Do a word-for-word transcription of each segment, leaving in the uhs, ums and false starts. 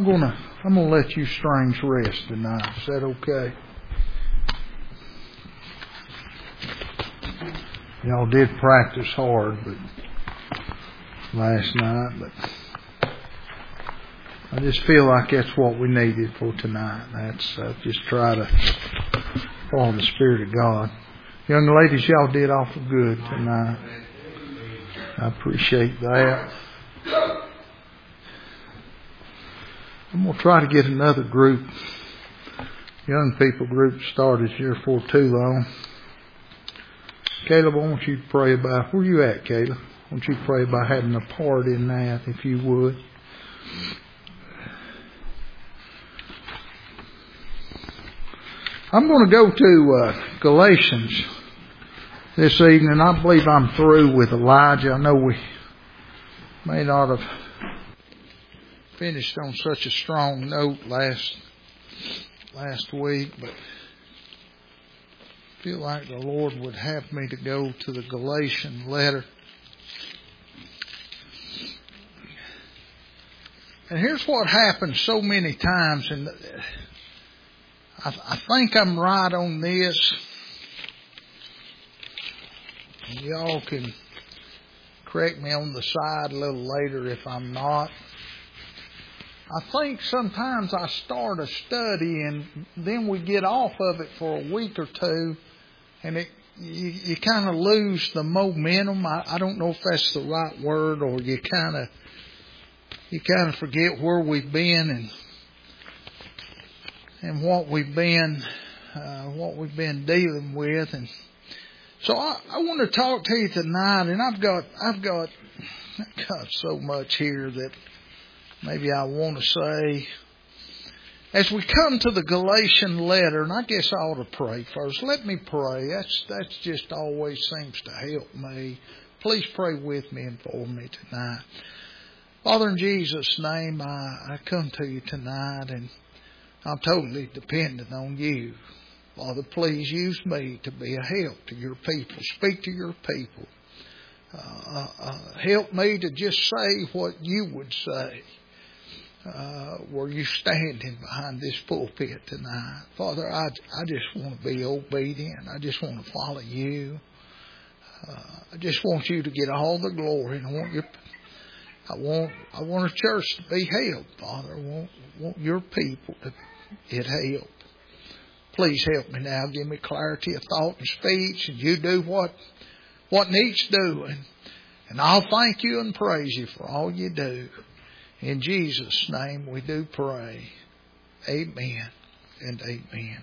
I'm gonna I'm gonna let you strings rest tonight. Is that okay? Y'all did practice hard, but last night, but I just feel like that's what we needed for tonight. That's uh, just try to follow the Spirit of God. Young ladies, y'all did awful good tonight. I appreciate that. I'm going to try to get another group, young people group started here for too long. Caleb, I want you to pray about, where you at, Caleb? I want you to pray about having a part in that, if you would. I'm going to go to uh, Galatians this evening. I believe I'm through with Elijah. I know we may not have finished on such a strong note last last week, but I feel like the Lord would have me to go to the Galatian letter. And here's what happens so many times, and I, I think I'm right on this. And y'all can correct me on the side a little later if I'm not. I think sometimes I start a study and then we get off of it for a week or two, and it you, you kind of lose the momentum. I, I don't know if that's the right word, or you kind of you kind of forget where we've been and and what we've been uh, what we've been dealing with. And so I, I want to talk to you tonight, and I've got I've got I've got so much here that maybe I want to say. As we come to the Galatian letter, and I guess I ought to pray first. Let me pray. That's that's just always seems to help me. Please pray with me and for me tonight. Father, in Jesus' name, I, I come to you tonight, and I'm totally dependent on you. Father, please use me to be a help to your people. Speak to your people. Uh, uh, help me to just say what you would say. Uh, were you standing behind this pulpit tonight? Father, I, I just want to be obedient. I just want to follow you. Uh, I just want you to get all the glory. And I want your, I want, I want a church to be helped, Father. I want, want your people to get help. Please help me now. Give me clarity of thought and speech, and you do what, what needs doing. And I'll thank you and praise you for all you do. In Jesus' name we do pray. Amen and amen.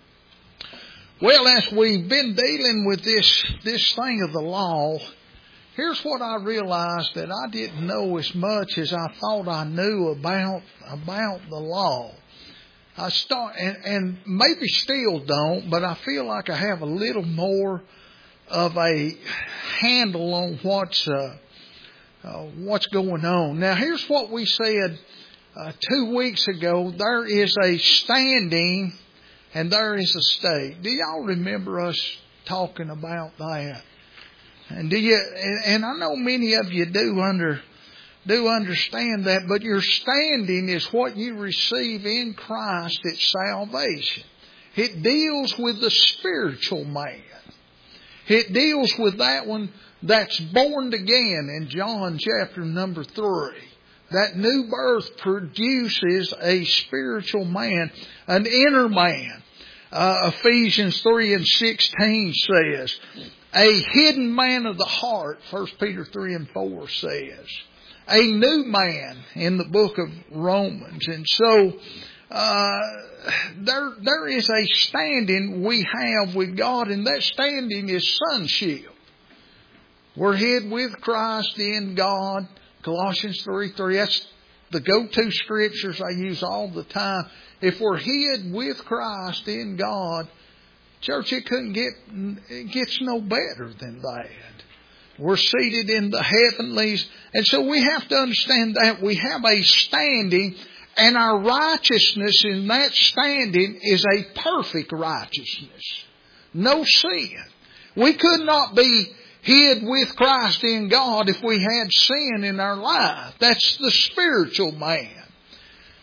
Well, as we've been dealing with this, this thing of the law, here's what I realized, that I didn't know as much as I thought I knew about, about the law. I start, and, and maybe still don't, but I feel like I have a little more of a handle on what's uh, Uh, what's going on. Now, here's what we said uh, two weeks ago. There is a standing and there is a state. Do y'all remember us talking about that? And do you? And, and I know many of you do under do understand that. But your standing is what you receive in Christ at salvation. It deals with the spiritual man. It deals with that one that's born again in John chapter number three. That new birth produces a spiritual man, an inner man. Uh, Ephesians three and sixteen says, a hidden man of the heart, First Peter three and four says. A new man in the book of Romans. And so, uh, there, there is a standing we have with God, and that standing is sonship. We're hid with Christ in God. Colossians three three. That's the go-to scriptures I use all the time. If we're hid with Christ in God, church, it couldn't get, it gets no better than that. We're seated in the heavenlies. And so we have to understand that we have a standing, and our righteousness in that standing is a perfect righteousness. No sin. We could not be hid with Christ in God if we had sin in our life. That's the spiritual man.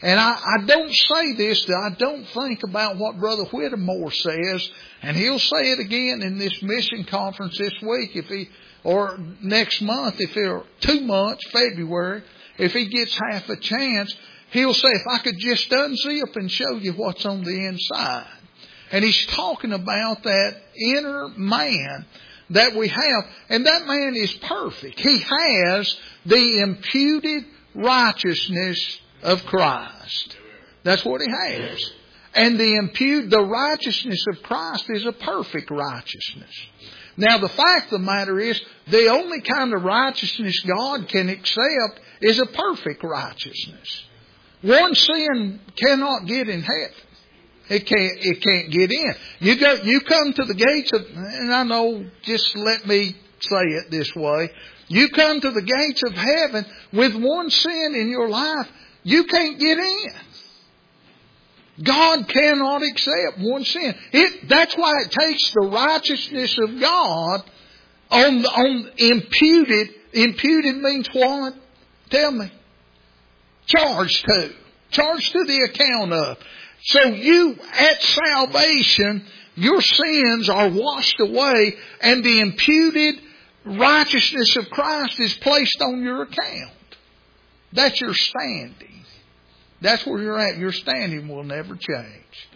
And I, I don't say this that I don't think about what Brother Whittemore says, and he'll say it again in this mission conference this week, if he, or next month, if or two months, February, if he gets half a chance, he'll say, if I could just unzip and show you what's on the inside. And he's talking about that inner man that we have, and that man is perfect. He has the imputed righteousness of Christ. That's what he has. And the impute, the righteousness of Christ is a perfect righteousness. Now the fact of the matter is, the only kind of righteousness God can accept is a perfect righteousness. One sin cannot get in heaven. It can't, it can't get in. You go, you come to the gates of, and I know, just let me say it this way. You come to the gates of heaven with one sin in your life, you can't get in. God cannot accept one sin. It, that's why it takes the righteousness of God on, on imputed. Imputed means what? Tell me. Charged to. Charged to the account of. So you, at salvation, your sins are washed away and the imputed righteousness of Christ is placed on your account. That's your standing. That's where you're at. Your standing will never change.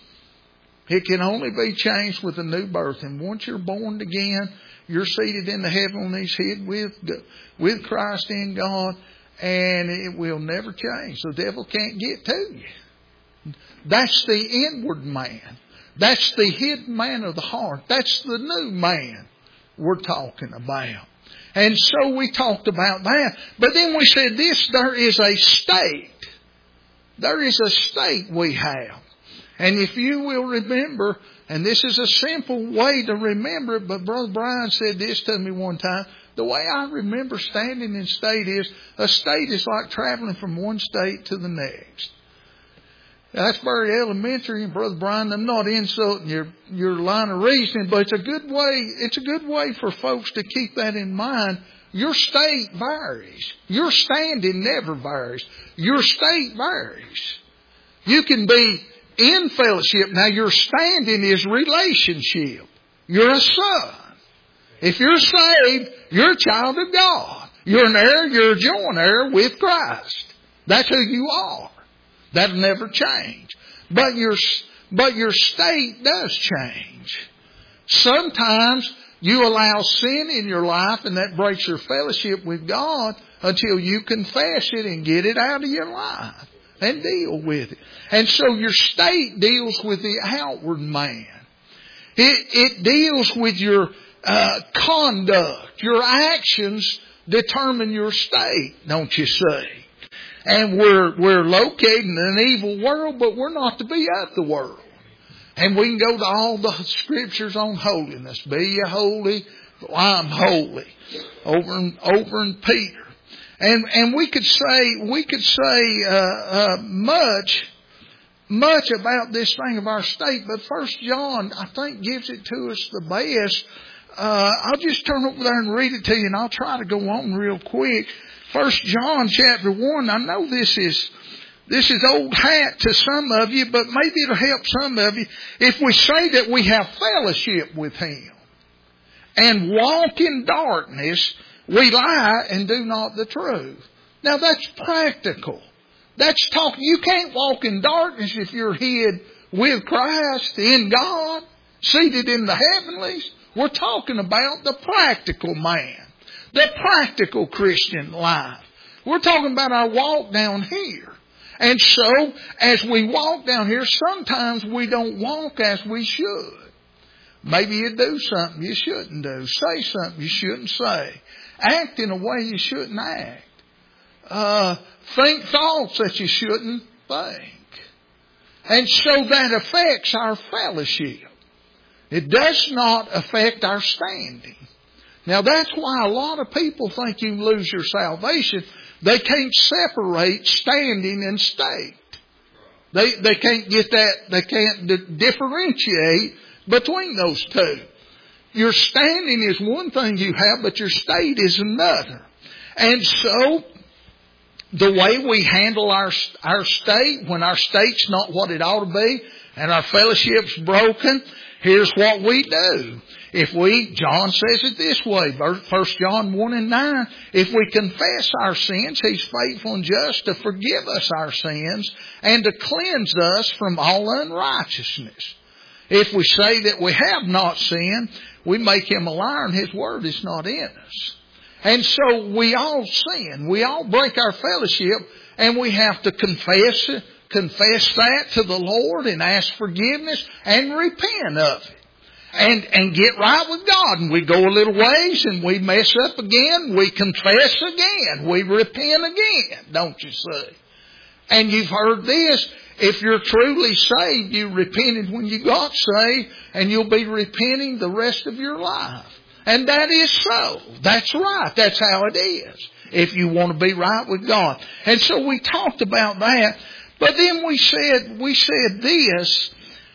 It can only be changed with a new birth. And once you're born again, you're seated in the heavenlies, hid with, with Christ in God, and it will never change. The devil can't get to you. That's the inward man. That's the hidden man of the heart. That's the new man we're talking about. And so we talked about that. But then we said this, there is a state. There is a state we have. And if you will remember, and this is a simple way to remember it, but Brother Brian said this to me one time. The way I remember standing in state is, a state is like traveling from one state to the next. That's very elementary, and Brother Brian, I'm not insulting your, your line of reasoning, but it's a good way, it's a good way for folks to keep that in mind. Your state varies. Your standing never varies. Your state varies. You can be in fellowship. Now your standing is relationship. You're a son. If you're saved, you're a child of God. You're an heir, you're a joint heir with Christ. That's who you are. That'll never change. But your, but your state does change. Sometimes you allow sin in your life and that breaks your fellowship with God until you confess it and get it out of your life and deal with it. And so your state deals with the outward man. It, it deals with your uh, conduct. Your actions determine your state, don't you see? And we're, we're located in an evil world, but we're not to be of the world. And we can go to all the scriptures on holiness. Be ye holy, for I'm holy. Over in, over in Peter. And, and we could say, we could say, uh, uh, much, much about this thing of our state. But First John, I think, gives it to us the best. Uh, I'll just turn over there and read it to you, and I'll try to go on real quick. First John chapter one, I know this is, this is old hat to some of you, but maybe it'll help some of you. If we say that we have fellowship with Him and walk in darkness, we lie and do not the truth. Now that's practical. That's talking. You can't walk in darkness if you're hid with Christ in God, seated in the heavenlies. We're talking about the practical man. The practical Christian life. We're talking about our walk down here. And so, as we walk down here, sometimes we don't walk as we should. Maybe you do something you shouldn't do. Say something you shouldn't say. Act in a way you shouldn't act. Uh, think thoughts that you shouldn't think. And so that affects our fellowship. It does not affect our standing. Now that's why a lot of people think you lose your salvation. They can't separate standing and state. They they can't get that, they can't d- differentiate between those two. Your standing is one thing you have, but your state is another. And so, the way we handle our our state when our state's not what it ought to be and our fellowship's broken, here's what we do. If we, John says it this way, First John one and nine, if we confess our sins, He's faithful and just to forgive us our sins and to cleanse us from all unrighteousness. If we say that we have not sinned, we make Him a liar and His word is not in us. And so we all sin. We all break our fellowship, and we have to confess it, confess that to the Lord and ask forgiveness and repent of it. And, and get right with God. And we go a little ways and we mess up again. We confess again. We repent again. Don't you see? And you've heard this. If you're truly saved, you repented when you got saved, and you'll be repenting the rest of your life. And that is so. That's right. That's how it is. If you want to be right with God. And so we talked about that. But then we said, we said this.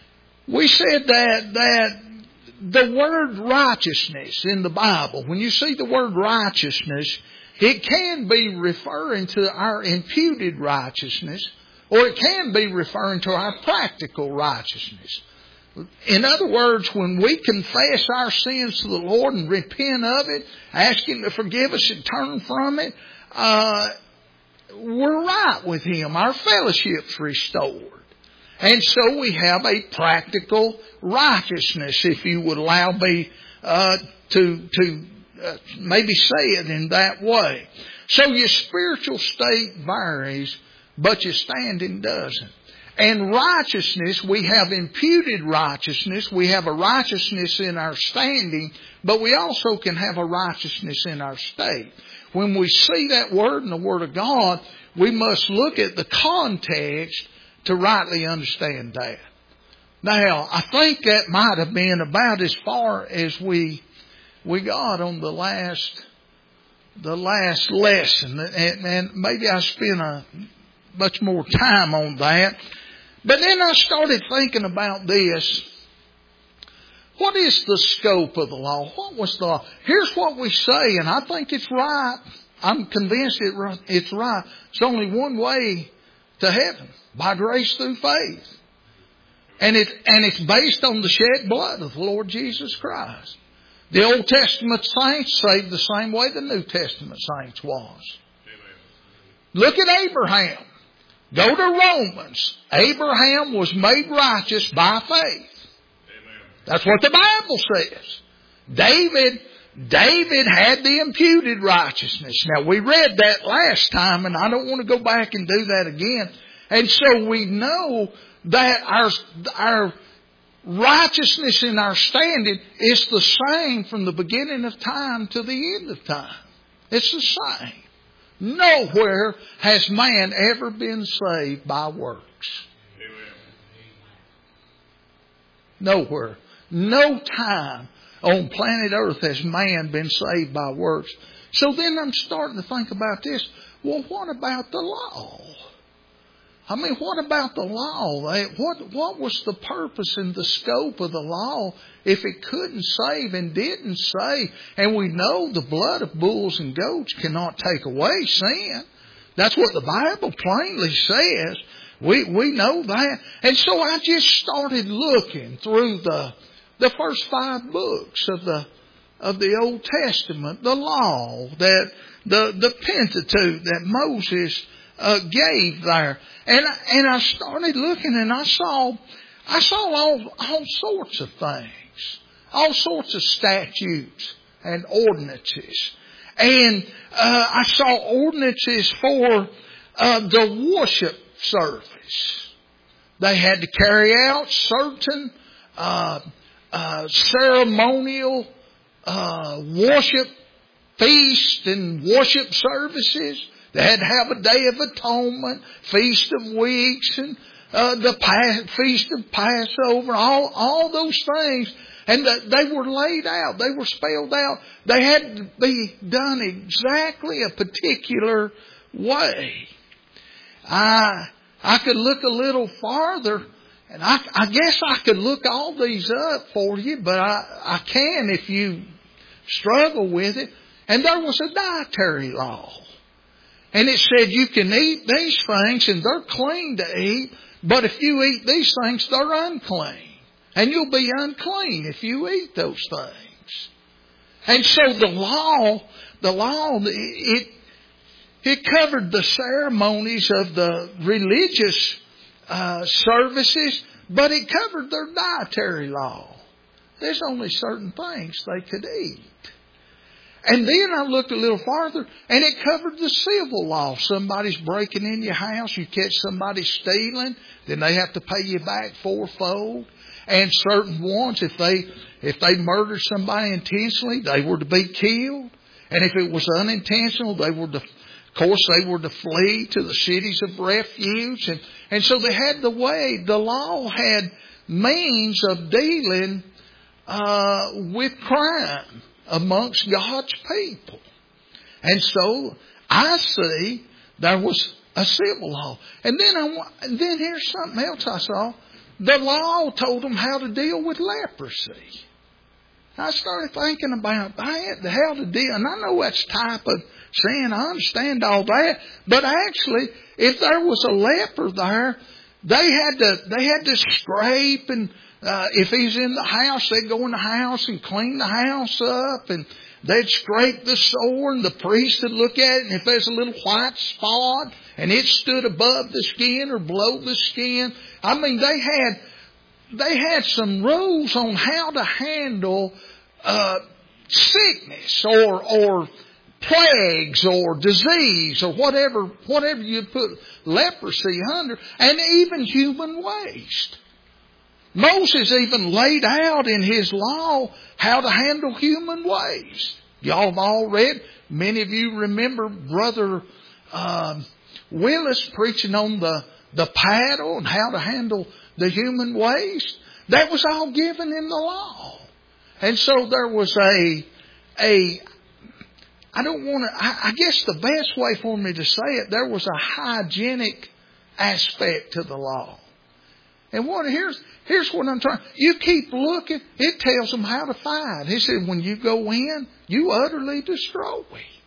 We said that, that the word righteousness in the Bible, when you see the word righteousness, it can be referring to our imputed righteousness, or it can be referring to our practical righteousness. In other words, when we confess our sins to the Lord and repent of it, ask Him to forgive us and turn from it, uh, we're right with Him. Our fellowship's restored. And so we have a practical righteousness, if you would allow me uh, to, to uh, maybe say it in that way. So your spiritual state varies, but your standing doesn't. And righteousness, we have imputed righteousness. We have a righteousness in our standing, but we also can have a righteousness in our state. When we see that word in the Word of God, we must look at the context to rightly understand that. Now, I think that might have been about as far as we we got on the last the last lesson, and, and maybe I spent a much more time on that. But then I started thinking about this. What is the scope of the law? What was the law? Here's what we say, and I think it's right. I'm convinced it, it's right. It's only one way to heaven, by grace through faith. And it and it's based on the shed blood of the Lord Jesus Christ. The Old Testament saints saved the same way the New Testament saints was. Look at Abraham. Go to Romans. Abraham was made righteous by faith. That's what the Bible says. David, David had the imputed righteousness. Now, we read that last time, and I don't want to go back and do that again. And so we know that our, our righteousness in our standing is the same from the beginning of time to the end of time. It's the same. Nowhere has man ever been saved by works. Nowhere. No time on planet Earth has man been saved by works. So then I'm starting to think about this. Well, what about the law? I mean, what about the law? What, what was the purpose and the scope of the law if it couldn't save and didn't save? And we know the blood of bulls and goats cannot take away sin. That's what the Bible plainly says. We, we know that. And so I just started looking through the, the first five books of the, of the Old Testament, the law, that, the, the Pentateuch that Moses Uh, gave there, and and I started looking, and I saw, I saw all all sorts of things, all sorts of statutes and ordinances, and uh, I saw ordinances for uh, the worship service. They had to carry out certain uh, uh, ceremonial uh, worship feasts and worship services. They had to have a Day of Atonement, Feast of Weeks, and uh, the pa- Feast of Passover, all, all those things. And the, they were laid out. They were spelled out. They had to be done exactly a particular way. I, I could look a little farther, and I, I guess I could look all these up for you, but I, I can if you struggle with it. And there was a dietary law. And it said you can eat these things and they're clean to eat, but if you eat these things, they're unclean. And you'll be unclean if you eat those things. And so the law, the law, it, it covered the ceremonies of the religious uh, services, but it covered their dietary law. There's only certain things they could eat. And then I looked a little farther, and it covered the civil law. Somebody's breaking in your house, you catch somebody stealing, then they have to pay you back fourfold. And certain ones, if they if they murdered somebody intentionally, they were to be killed. And if it was unintentional, they were to, of course, they were to flee to the cities of refuge. And, and so they had the way, the law had means of dealing uh, with crime amongst God's people. And so I see there was a civil law. And then I, and then here's something else I saw. The law told them how to deal with leprosy. I started thinking about that, how to deal. And I know that's type of sin. I understand all that. But actually, if there was a leper there, they had to, they had to scrape and Uh, if he's in the house, they'd go in the house and clean the house up, and they'd scrape the sore, and the priest would look at it, and if there's a little white spot, and it stood above the skin or below the skin, I mean, they had they had some rules on how to handle uh, sickness or or plagues or disease or whatever whatever you put leprosy under, and even human waste. Moses even laid out in his law how to handle human waste. Y'all have all read. Many of you remember Brother um, Willis preaching on the, the paddle and how to handle the human waste. That was all given in the law. And so there was a, a I don't want to, I, I guess the best way for me to say it, there was a hygienic aspect to the law. And what here's here's what I'm trying. You keep looking. It tells them how to fight. He said, when you go in, you utterly destroy.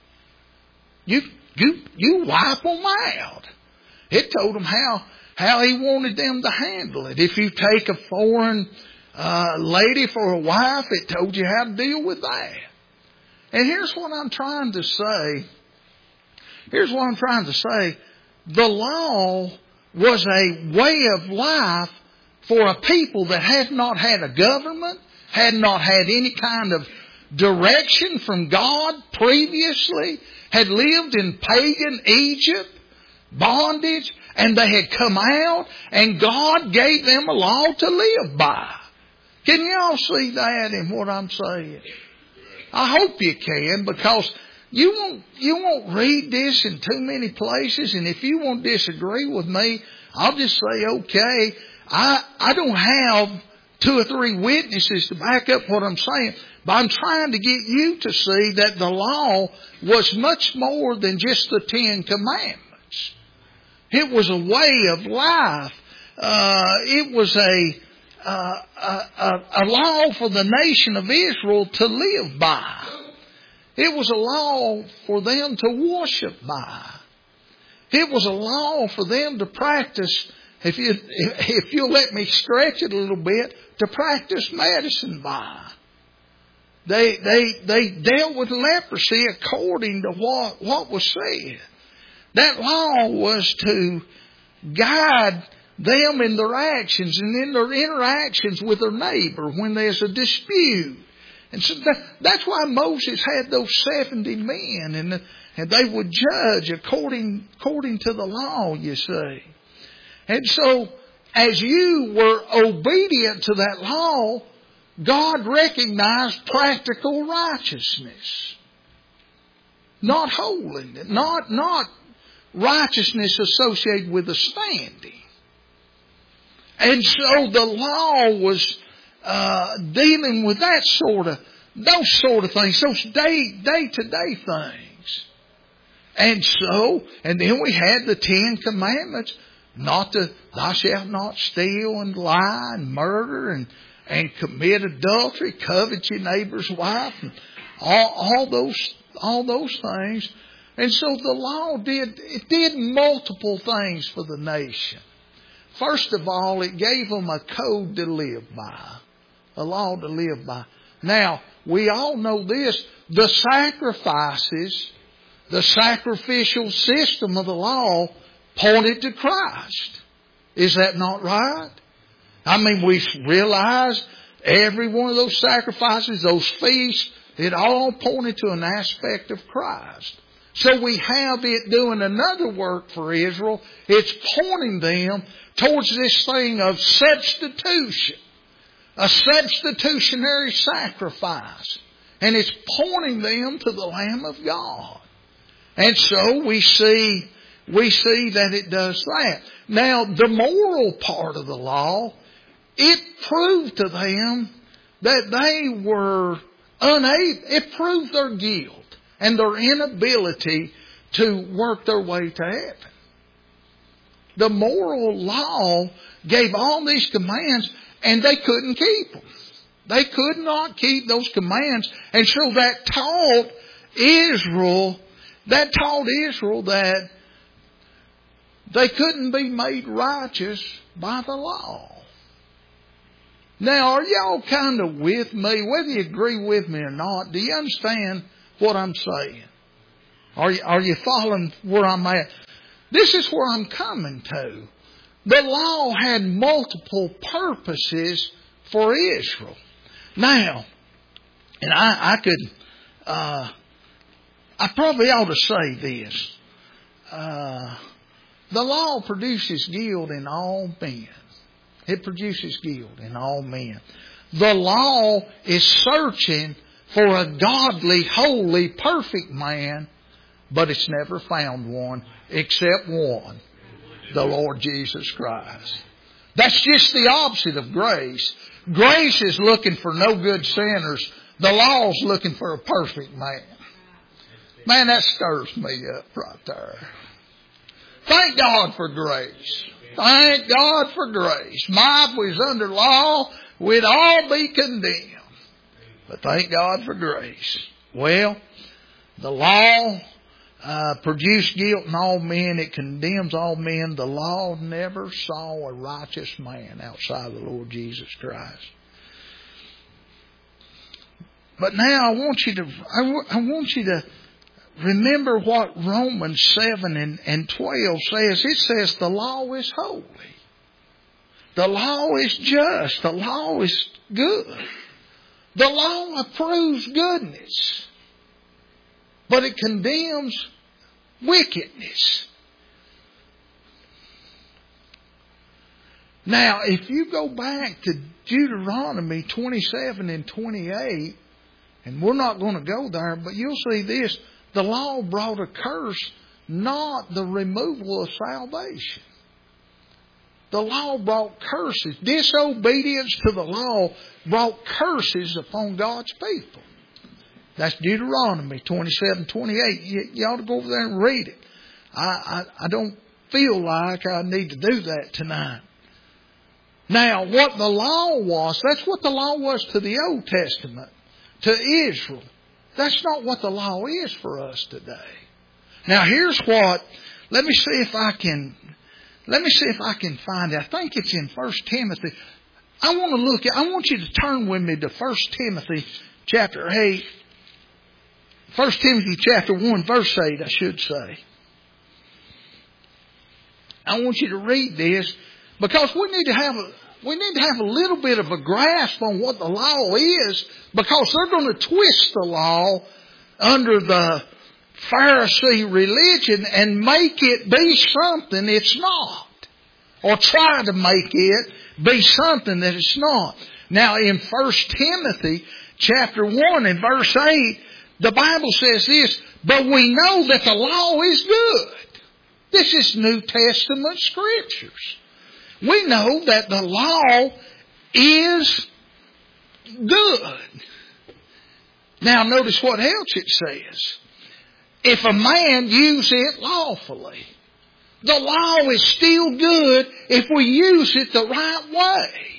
You you you wipe them out. It told them how how he wanted them to handle it. If you take a foreign uh, lady for a wife, it told you how to deal with that. And here's what I'm trying to say. Here's what I'm trying to say. The law was a way of life for a people that had not had a government, had not had any kind of direction from God previously, had lived in pagan Egypt, bondage, and they had come out and God gave them a law to live by. Can y'all see that in what I'm saying? I hope you can, because You won't, you won't read this in too many places, and if you won't disagree with me, I'll just say, okay, I, I don't have two or three witnesses to back up what I'm saying, but I'm trying to get you to see that the law was much more than just the Ten Commandments. It was a way of life. Uh, it was a, uh, a, a, a law for the nation of Israel to live by. It was a law for them to worship by. It was a law for them to practice, if you, if you'll let me stretch it a little bit, to practice medicine by. They, they, they dealt with leprosy according to what, what was said. That law was to guide them in their actions and in their interactions with their neighbor when there's a dispute. And so that, that's why Moses had those seventy men, and, and they would judge according, according to the law, you see. And so, as you were obedient to that law, God recognized practical righteousness. Not holiness, not, not righteousness associated with the standing. And so the law was Uh, dealing with that sort of, those sort of things, those day, day-to-day things. And so, and then we had the Ten Commandments, not to, thou shalt not steal and lie and murder and, and commit adultery, covet your neighbor's wife, and all, all those, all those things. And so the law did, it did multiple things for the nation. First of all, it gave them a code to live by. A law to live by. Now, we all know this. The sacrifices, the sacrificial system of the law pointed to Christ. Is that not right? I mean, we realize every one of those sacrifices, those feasts, it all pointed to an aspect of Christ. So we have it doing another work for Israel. It's pointing them towards this thing of substitution. A substitutionary sacrifice. And it's pointing them to the Lamb of God. And so we see, we see that it does that. Now, the moral part of the law, it proved to them that they were unable, it proved their guilt and their inability to work their way to heaven. The moral law gave all these commands and they couldn't keep them. They could not keep those commands. And so that taught Israel, that taught Israel that they couldn't be made righteous by the law. Now, are y'all kind of with me? Whether you agree with me or not, do you understand what I'm saying? Are you, are you following where I'm at? This is where I'm coming to. The law had multiple purposes for Israel. Now, and I, I could, uh, I probably ought to say this. Uh, the law produces guilt in all men. It produces guilt in all men. The law is searching for a godly, holy, perfect man, but it's never found one except one, the Lord Jesus Christ. That's just the opposite of grace. Grace is looking for no good sinners. The law is looking for a perfect man. Man, that stirs me up right there. Thank God for grace. Thank God for grace. My, if we was under law, we'd all be condemned. But thank God for grace. Well, the law uh, produced guilt in all men. It condemns all men. The law never saw a righteous man outside the Lord Jesus Christ. But now I want you to, I, w- I want you to remember what Romans seven and, and twelve says. It says the law is holy. The law is just. The law is good. The law approves goodness. But it condemns wickedness. Now, if you go back to Deuteronomy twenty-seven and twenty-eight, and we're not going to go there, but you'll see this. The law brought a curse, not the removal of salvation. The law brought curses. Disobedience to the law brought curses upon God's people. That's Deuteronomy twenty-seven, twenty-eight. You, you ought to go over there and read it. I, I, I don't feel like I need to do that tonight. Now, what the law was, that's what the law was to the Old Testament, to Israel. That's not what the law is for us today. Now, here's what, let me see if I can, let me see if I can find it. I think it's in First Timothy. I want to look at, I want you to turn with me to First Timothy chapter eight. First Timothy chapter one, verse eight, I should say. I want you to read this because we need to have a, we need to have a little bit of a grasp on what the law is, because they're going to twist the law under the Pharisee religion and make it be something it's not. Or try to make it be something that it's not. Now in First Timothy chapter one and verse eight, the Bible says this, but we know that the law is good. This is New Testament scriptures. We know that the law is good. Now notice what else it says. If a man use it lawfully. The law is still good if we use it the right way.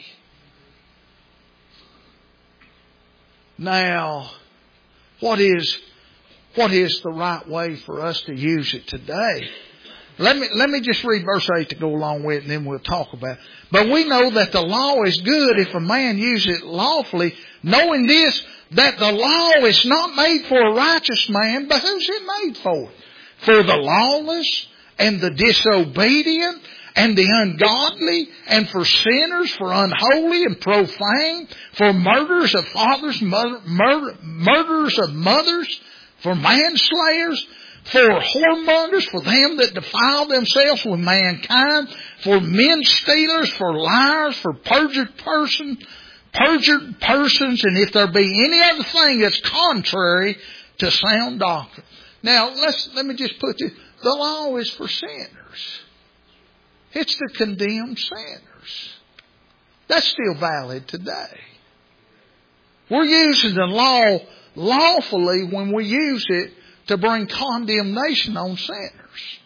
Now, what is, what is the right way for us to use it today. Let me, let me just read verse eight to go along with it, and then we'll talk about it. But we know that the law is good if a man use it lawfully, knowing this, that the law is not made for a righteous man, but who's it made for? For the lawless and the disobedient and the ungodly, and for sinners, for unholy and profane, for murderers of fathers, murder, murder, murderers of mothers, for manslayers, for whoremongers, for them that defile themselves with mankind, for men stealers, for liars, for perjured persons, perjured persons, and if there be any other thing that's contrary to sound doctrine. Now, let's let me just put this. The law is for sinners. It's to condemn sinners. That's still valid today. We're using the law lawfully when we use it to bring condemnation on sinners.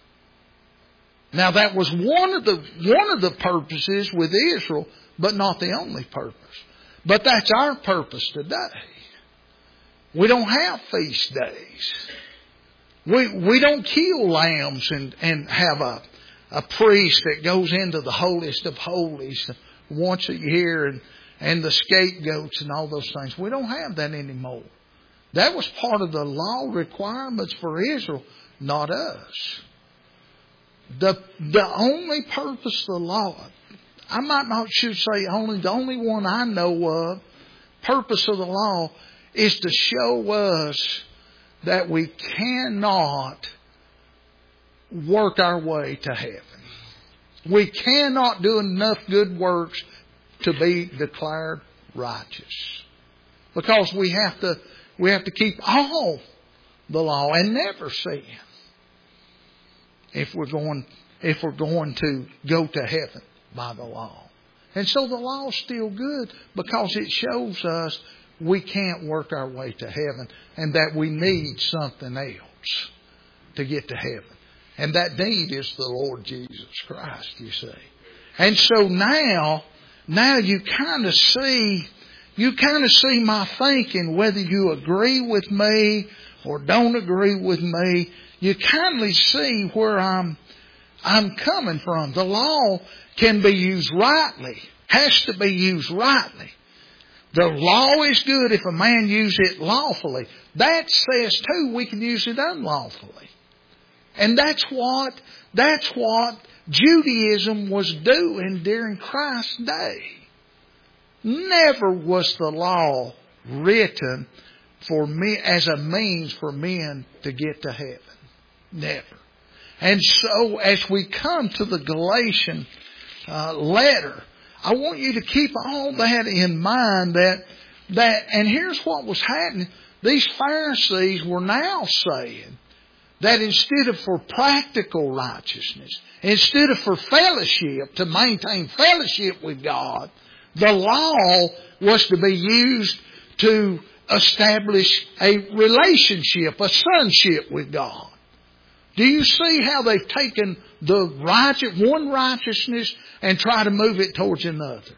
Now that was one of the one of the purposes with Israel, but not the only purpose. But that's our purpose today. We don't have feast days. We we don't kill lambs and, and have a, a priest that goes into the holiest of holies once a year and, and the scapegoats and all those things. We don't have that anymore. That was part of the law requirements for Israel, not us. The the only purpose of the law, I might not should say only, the only one I know of, purpose of the law is to show us that we cannot work our way to heaven. We cannot do enough good works to be declared righteous. Because we have to we have to keep all the law and never sin if we're going if we're going to go to heaven by the law. And so the law is still good because it shows us we can't work our way to heaven and that we need something else to get to heaven. And that need is the Lord Jesus Christ, you see. And so now, now you kind of see, you kind of see my thinking, whether you agree with me or don't agree with me. You kindly see where I'm, I'm coming from. The law can be used rightly, has to be used rightly. The law is good if a man use it lawfully. That says too we can use it unlawfully. And that's what, that's what Judaism was doing during Christ's day. Never was the law written for me as a means for men to get to heaven. Never. And so as we come to the Galatian uh, letter, I want you to keep all that in mind that, that, and here's what was happening. These Pharisees were now saying that instead of for practical righteousness, instead of for fellowship, to maintain fellowship with God, the law was to be used to establish a relationship, a sonship with God. Do you see how they've taken the righteous, one righteousness and try to move it towards another?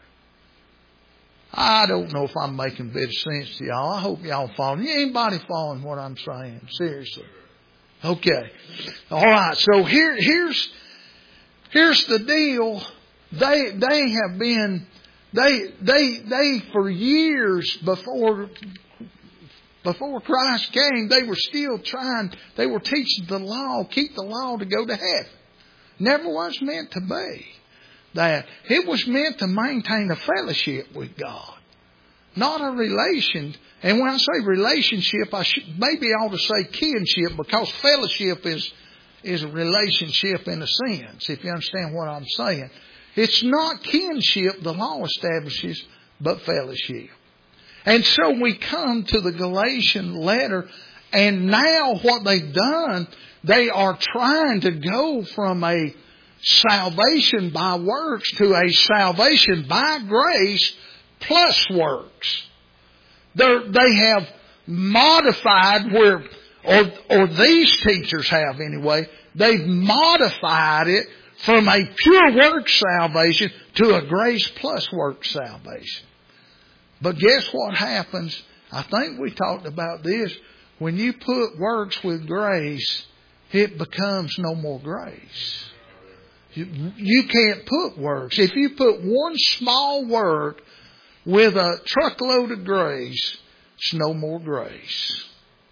I don't know if I'm making a bit of sense to y'all. I hope y'all following. Anybody following what I'm saying? Seriously. Okay. All right. So here, here's, here's the deal. They, they have been, they, they, they for years before, before Christ came, they were still trying, they were teaching the law, keep the law to go to heaven. Never was meant to be that. It was meant to maintain a fellowship with God, not a relation. And when I say relationship, I should, maybe I ought to say kinship, because fellowship is, is a relationship in a sense, if you understand what I'm saying. It's not kinship the law establishes, but fellowship. And so we come to the Galatian letter, and now what they've done, they are trying to go from a salvation by works to a salvation by grace plus works. They're, they have modified where, or, or these teachers have anyway, they've modified it from a pure work salvation to a grace plus work salvation. But guess what happens? I think we talked about this. when you put works with grace, it becomes no more grace. You, you can't put works. If you put one small work with a truckload of grace, it's no more grace.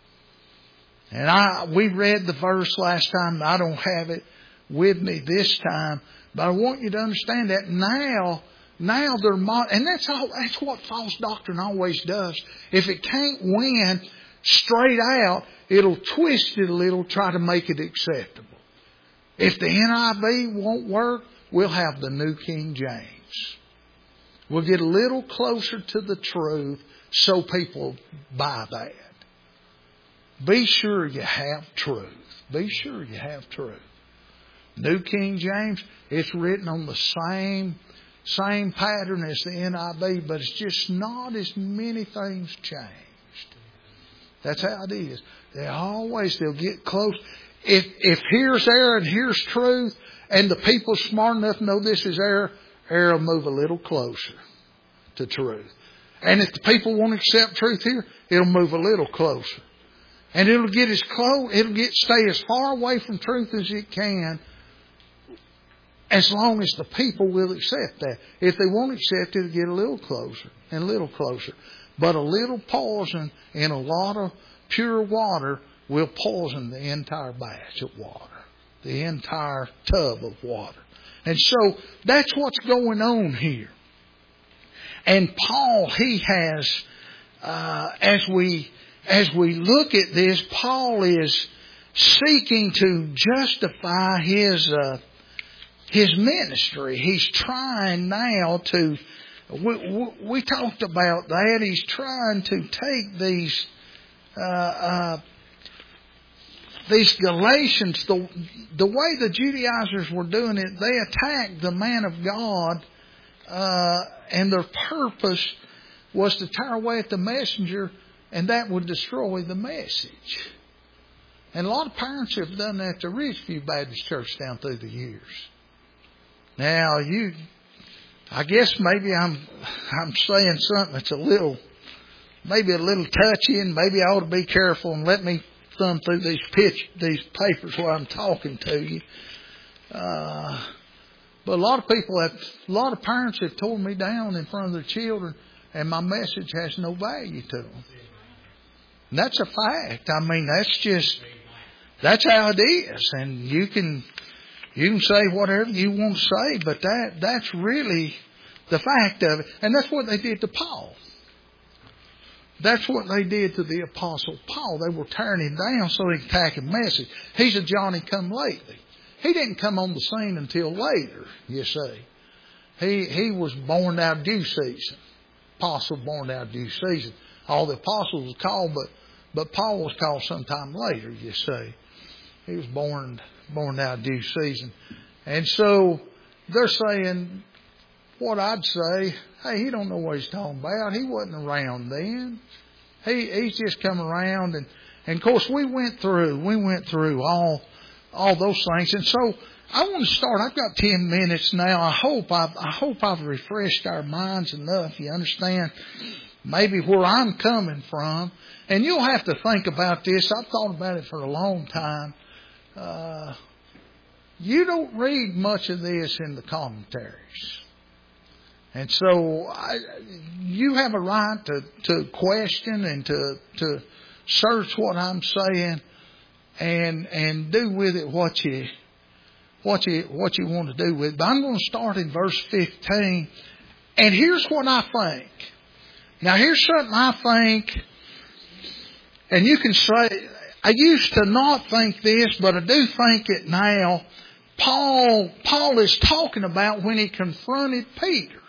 And I we read the verse last time. I don't have it with me this time, but I want you to understand that now. Now they're mod- and that's all. That's what false doctrine always does. If it can't win straight out, it'll twist it a little, try to make it acceptable. If the N I V won't work, we'll have the New King James. We'll get a little closer to the truth so people buy that. Be sure you have truth. Be sure you have truth. New King James, it's written on the same same pattern as the N I V, but it's just not as many things changed. That's how it is. They always, they'll get close. If if here's error and here's truth, and the people smart enough to know this is error, error will move a little closer to truth. And if the people won't accept truth here, it'll move a little closer. And it'll get as close, it'll get stay as far away from truth as it can, as long as the people will accept that. If they won't accept it, it'll get a little closer and a little closer. But a little poison in a lot of pure water will poison the entire batch of water, the entire tub of water. And so that's what's going on here. And Paul, he has, uh, as we as we look at this, Paul is seeking to justify his uh, his ministry. He's trying now to. We, we, we talked about that. He's trying to take these uh, uh, these Galatians, the the way the Judaizers were doing it. They attacked the man of God, uh, and their purpose was to tear away at the messenger, and that would destroy the message. And a lot of parents have done that to Ridgeview Baptist Church down through the years. Now you. I guess maybe I'm I'm saying something that's a little, maybe a little touchy, and maybe I ought to be careful and let me thumb through these pitch these papers while I'm talking to you. Uh, but a lot of people have, a lot of parents have torn me down in front of their children, and my message has no value to them. And that's a fact. I mean, that's just that's how it is, and you can. You can say whatever you want to say, but that that's really the fact of it. And that's what they did to Paul. That's what they did to the Apostle Paul. They were tearing him down so they could attack his message. He's a Johnny-come-lately. He didn't come on the scene until later, you see. He he was born out of due season. Apostle born out of due season. All the apostles were called, but, but Paul was called sometime later, you see. He was born... born out of due season. And so they're saying what I'd say, hey, he don't know what he's talking about. He wasn't around then. He he's just come around, and, and of course we went through we went through all all those things. And so I want to start. I've got ten minutes now. I hope I've I hope I've refreshed our minds enough. You understand maybe where I'm coming from. And you'll have to think about this. I've thought about it for a long time. Uh, you don't read much of this in the commentaries. And so I, you have a right to, to question and to, to search what I'm saying and, and do with it what you, what you, what you want to do with it. But I'm going to start in verse fifteen. And here's what I think. Now here's something I think, and you can say, I used to not think this, but I do think it now. Paul, Paul is talking about when he confronted Peter.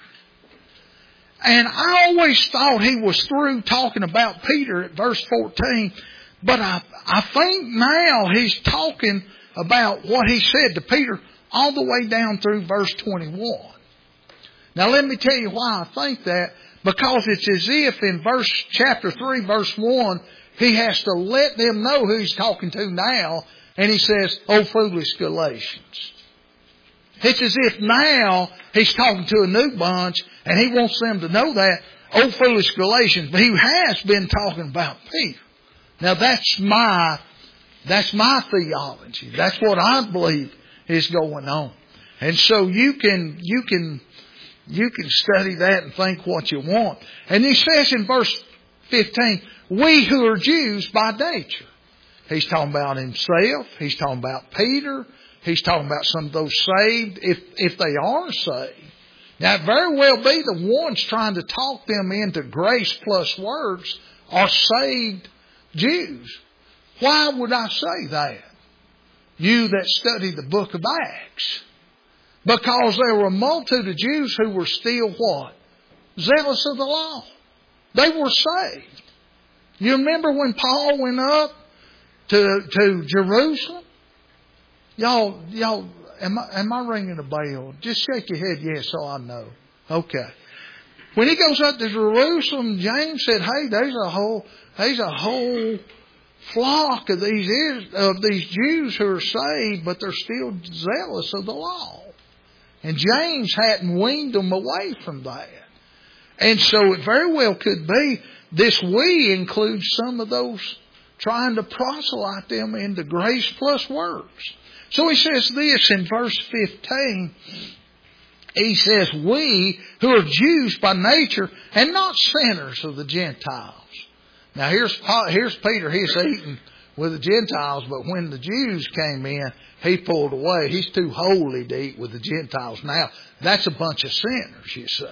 And I always thought he was through talking about Peter at verse fourteen. But I, I think now he's talking about what he said to Peter all the way down through verse twenty-one. Now let me tell you why I think that. Because it's as if in verse chapter three, verse one, he has to let them know who he's talking to now. And he says, "Oh, foolish Galatians." It's as if now he's talking to a new bunch and he wants them to know that. "Oh, foolish Galatians." But he has been talking about Peter. Now that's my, that's my theology. That's what I believe is going on. And so you can, you can, you can study that and think what you want. And he says in verse fifteen, we who are Jews by nature. He's talking about himself. He's talking about Peter. He's talking about some of those saved, if, if they are saved. Now, it very well be the ones trying to talk them into grace plus works are saved Jews. Why would I say that? You that study the book of Acts. Because there were a multitude of Jews who were still what? Zealous of the law. They were saved. You remember when Paul went up to, to Jerusalem? Y'all, y'all, am I, am I ringing a bell? Just shake your head yes so I know. Okay. When he goes up to Jerusalem, James said, hey, there's a whole, there's a whole flock of these, of these Jews who are saved, but they're still zealous of the law. And James hadn't weaned them away from that. And so it very well could be this we includes some of those trying to proselyte them into grace plus works. So he says this in verse fifteen. He says, we who are Jews by nature and not sinners of the Gentiles. Now here's, here's Peter. He's eating with the Gentiles, but when the Jews came in, he pulled away. He's too holy to eat with the Gentiles. Now, that's a bunch of sinners, you say.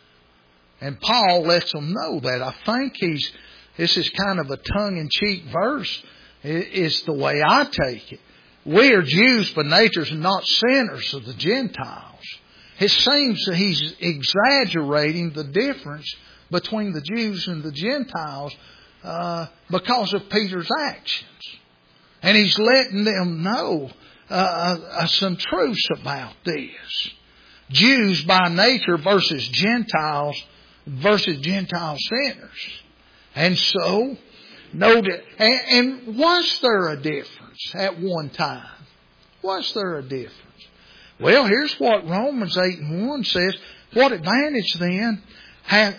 And Paul lets them know that. I think he's, this is kind of a tongue-in-cheek verse, is the way I take it. We are Jews by nature and not sinners of the Gentiles. It seems that he's exaggerating the difference between the Jews and the Gentiles uh, because of Peter's actions. And he's letting them know uh, uh, some truths about this. Jews by nature versus Gentiles versus Gentile sinners. And so, noted, and, and was there a difference at one time? Was there a difference? Well, here's what Romans eight and one says. What advantage then have,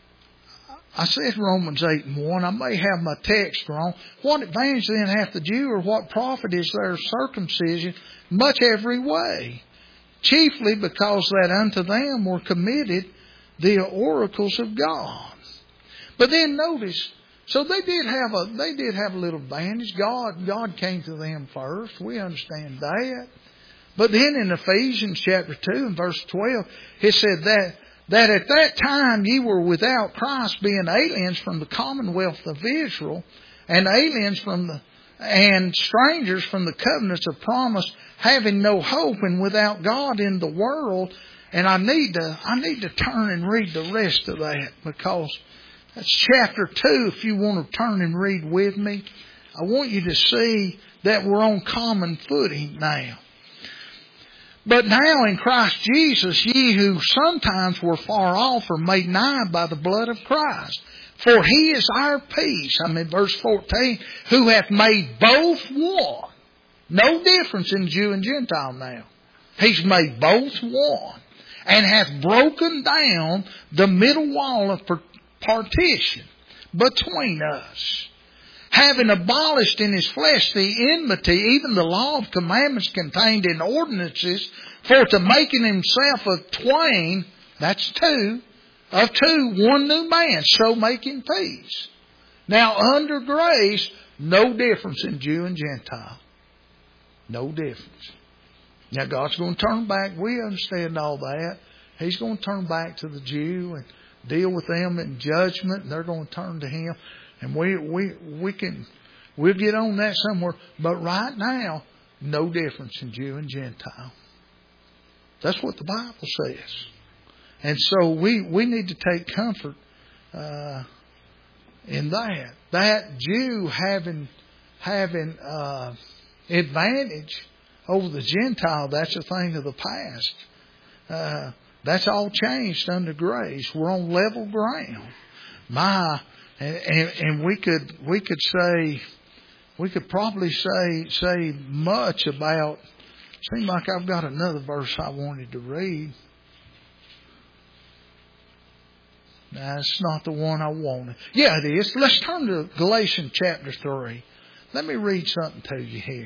I said Romans eight and one, I may have my text wrong. What advantage then hath the Jew, or what profit is there of circumcision? Much every way. Chiefly because that unto them were committed the oracles of God. But then notice, so they did have a they did have a little advantage. God God came to them first. We understand that. But then in Ephesians chapter two and verse twelve, it said that that at that time ye were without Christ, being aliens from the commonwealth of Israel, and aliens from the and strangers from the covenants of promise, having no hope and without God in the world. And I need to I need to turn and read the rest of that, because that's chapter two. If you want to turn and read with me, I want you to see that we're on common footing now. But now in Christ Jesus, ye who sometimes were far off are made nigh by the blood of Christ. For he is our peace. I mean, verse fourteen, who hath made both one. No difference in Jew and Gentile now. He's made both one. And hath broken down the middle wall of partition between us, having abolished in his flesh the enmity, even the law of commandments contained in ordinances, for to making himself of twain, that's two, of two, one new man, so making peace. Now under grace, no difference in Jew and Gentile. No difference. Now God's going to turn back. We understand all that. He's going to turn back to the Jew and deal with them in judgment, and they're going to turn to Him. And we we we can we'll get on that somewhere. But right now, no difference in Jew and Gentile. That's what the Bible says. And so we, we need to take comfort uh, in that. That Jew having having uh, advantage over the Gentile, that's a thing of the past. Uh, that's all changed under grace. We're on level ground. My and, and, and we could we could say we could probably say say much about. Seems like I've got another verse I wanted to read. That's not the one I wanted. Yeah, it is. Let's turn to Galatians chapter three. Let me read something to you here.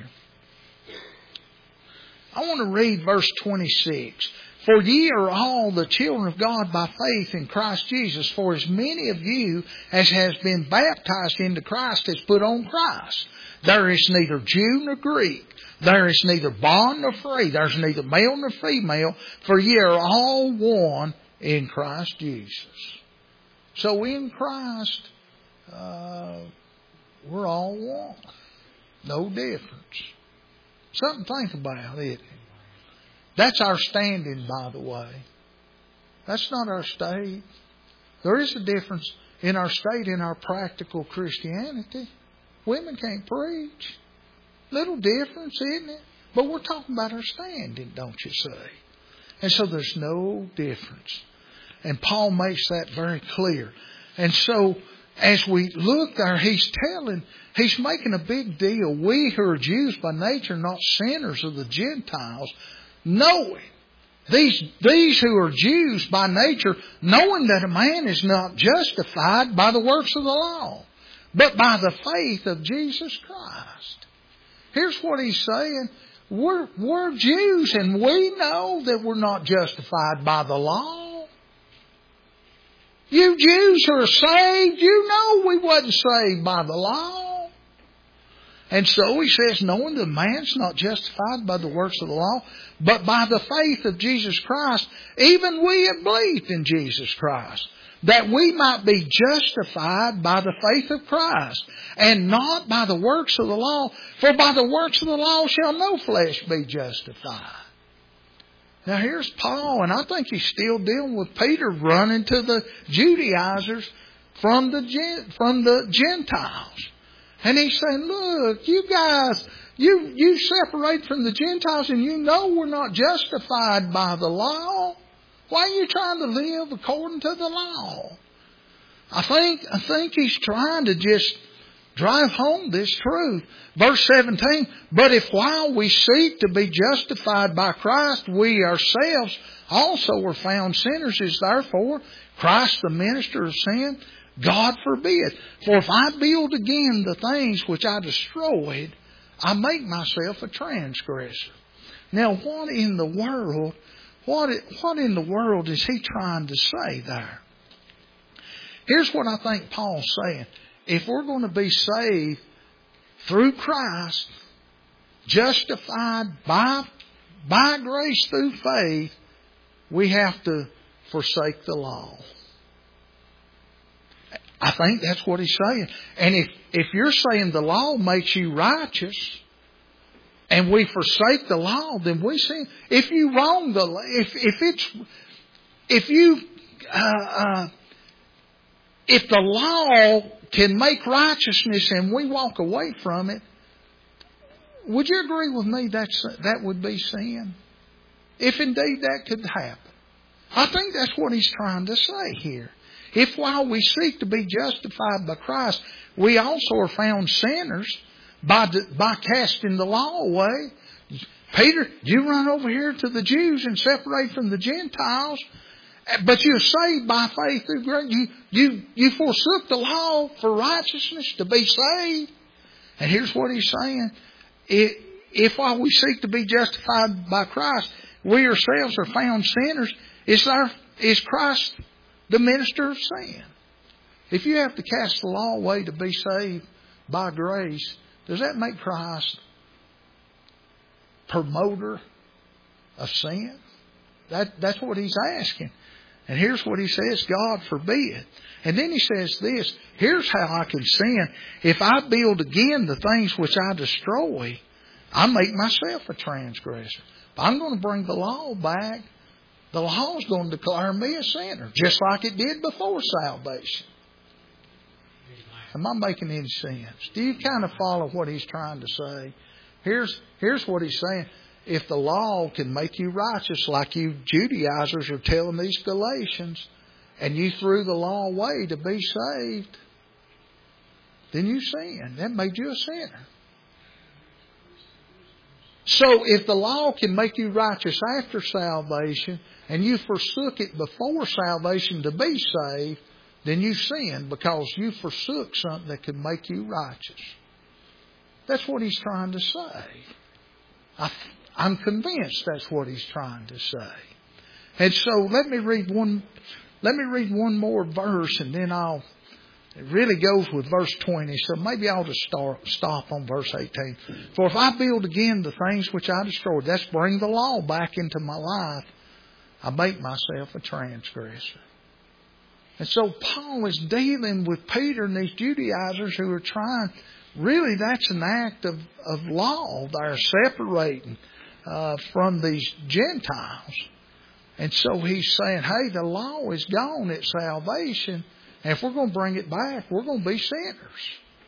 I want to read verse twenty-six. For ye are all the children of God by faith in Christ Jesus. For as many of you as has been baptized into Christ has put on Christ. There is neither Jew nor Greek. There is neither bond nor free. There is neither male nor female. For ye are all one in Christ Jesus. So in Christ, uh, we're all one. No difference. Something to think about, isn't it? That's our standing, by the way. That's not our state. There is a difference in our state in our practical Christianity. Women can't preach. Little difference, isn't it? But we're talking about our standing, don't you say? And so there's no difference. And Paul makes that very clear. And so as we look there, he's telling, he's making a big deal. We who are Jews by nature, not sinners of the Gentiles, knowing, these, these who are Jews by nature, knowing that a man is not justified by the works of the law, but by the faith of Jesus Christ. Here's what he's saying. We're, we're Jews and we know that we're not justified by the law. You Jews who are saved, you know we wasn't saved by the law. And so he says, knowing that man's not justified by the works of the law, but by the faith of Jesus Christ, even we have believed in Jesus Christ, that we might be justified by the faith of Christ, and not by the works of the law. For by the works of the law shall no flesh be justified. Now here's Paul, and I think he's still dealing with Peter running to the Judaizers from the from the Gentiles. And he's saying, look, you guys, you, you separate from the Gentiles and you know we're not justified by the law. Why are you trying to live according to the law? I think, I think he's trying to just drive home this truth. Verse seventeen, but if while we seek to be justified by Christ, we ourselves also are found sinners, is therefore Christ the minister of sin? God forbid. For if I build again the things which I destroyed, I make myself a transgressor. Now what in the world, what, what in the world is he trying to say there? Here's what I think Paul's saying. If we're going to be saved through Christ, justified by, by grace through faith, we have to forsake the law. I think that's what he's saying. And if, if you're saying the law makes you righteous, and we forsake the law, then we sin. If you wrong the law, if, if it's, if you, uh, uh, if the law can make righteousness and we walk away from it, would you agree with me that's, that would be sin? If indeed that could happen. I think that's what he's trying to say here. If while we seek to be justified by Christ, we also are found sinners by, the, by casting the law away. Peter, you run over here to the Jews and separate from the Gentiles, but you're saved by faith through grace. You, you, you forsook the law for righteousness to be saved. And here's what he's saying. If, if while we seek to be justified by Christ, we ourselves are found sinners, is, there, is Christ the minister of sin? If you have to cast the law away to be saved by grace, does that make Christ promoter of sin? That, that's what he's asking. And here's what he says, God forbid. And then he says this, here's how I can sin. If I build again the things which I destroy, I make myself a transgressor. If I'm going to bring the law back, the law is going to declare me a sinner, just like it did before salvation. Am I making any sense? Do you kind of follow what he's trying to say? Here's, here's what he's saying. If the law can make you righteous, like you Judaizers are telling these Galatians, and you threw the law away to be saved, then you sinned. That made you a sinner. So if the law can make you righteous after salvation, and you forsook it before salvation to be saved, then you sinned because you forsook something that could make you righteous. That's what he's trying to say. I, I'm convinced that's what he's trying to say. And so let me read one. Let me read one more verse, and then I'll. It really goes with verse twenty, so maybe I'll just start, stop on verse eighteen. For if I build again the things which I destroyed, that's bring the law back into my life, I make myself a transgressor. And so Paul is dealing with Peter and these Judaizers who are trying, really that's an act of, of law. They're separating uh, from these Gentiles. And so he's saying, hey, the law is gone at salvation. And if we're going to bring it back, we're going to be sinners.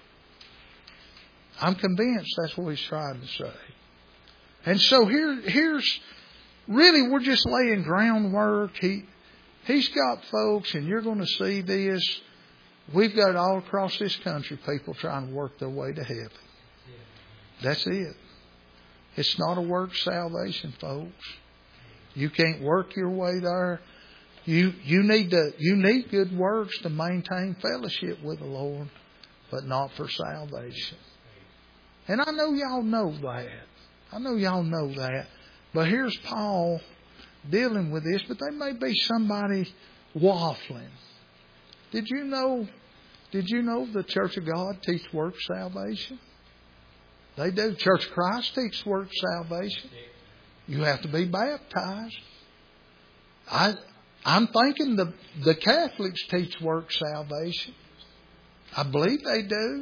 I'm convinced that's what he's trying to say. And so here, here's, really we're just laying groundwork. He, he's got folks, and you're going to see this. We've got all across this country people trying to work their way to heaven. That's it. It's not a work salvation, folks. You can't work your way there. You you need to you need good works to maintain fellowship with the Lord, but not for salvation. And I know y'all know that. I know y'all know that. But here's Paul dealing with this, but there may be somebody waffling. Did you know did you know the Church of God teach work salvation? They do. Church of Christ teach work salvation. You have to be baptized. I I'm thinking the, the Catholics teach work salvation. I believe they do.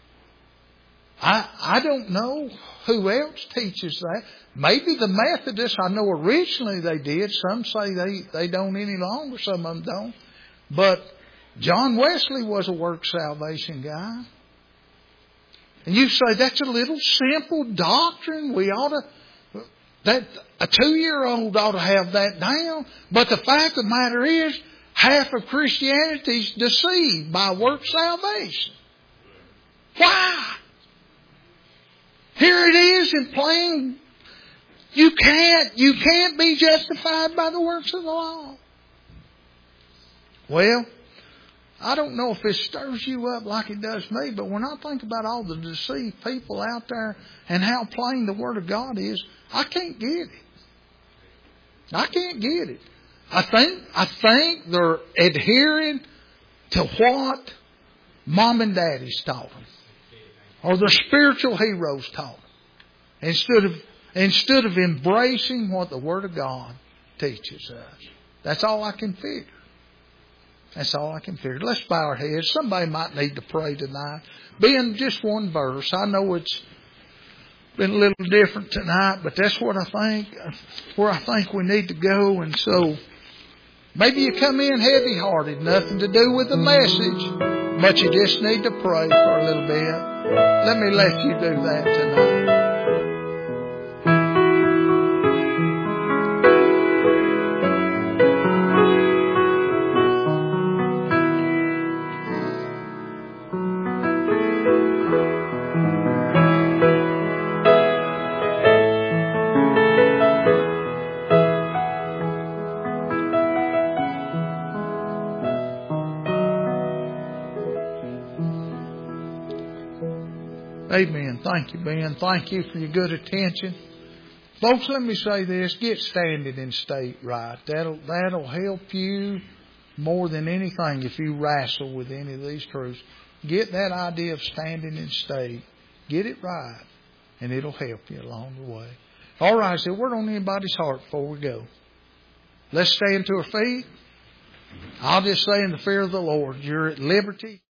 I I don't know who else teaches that. Maybe the Methodists, I know originally they did. Some say they, they don't any longer. Some of them don't. But John Wesley was a work salvation guy. And you say that's a little simple doctrine. We ought to... That a two-year-old ought to have that down. But the fact of the matter is, half of Christianity is deceived by work salvation. Why? Here it is in plain. You can't, you can't be justified by the works of the law. Well, I don't know if it stirs you up like it does me, but when I think about all the deceived people out there and how plain the Word of God is, I can't get it. I can't get it. I think I think they're adhering to what mom and daddy's taught them, or their spiritual heroes taught them, instead of instead of embracing what the Word of God teaches us. That's all I can figure. That's all I can figure. Let's bow our heads. Somebody might need to pray tonight. Being just one verse, I know it's been a little different tonight, but that's what I think, where I think we need to go. And so maybe you come in heavy-hearted, nothing to do with the message, but you just need to pray for a little bit. Let me let you do that tonight. Amen. Thank you, Ben. Thank you for your good attention. Folks, let me say this. Get standing in state right. That'll, that'll help you more than anything if you wrestle with any of these truths. Get that idea of standing in state. Get it right. And it'll help you along the way. All right, so word on anybody's heart before we go. Let's stand to our feet. I'll just say in the fear of the Lord, you're at liberty.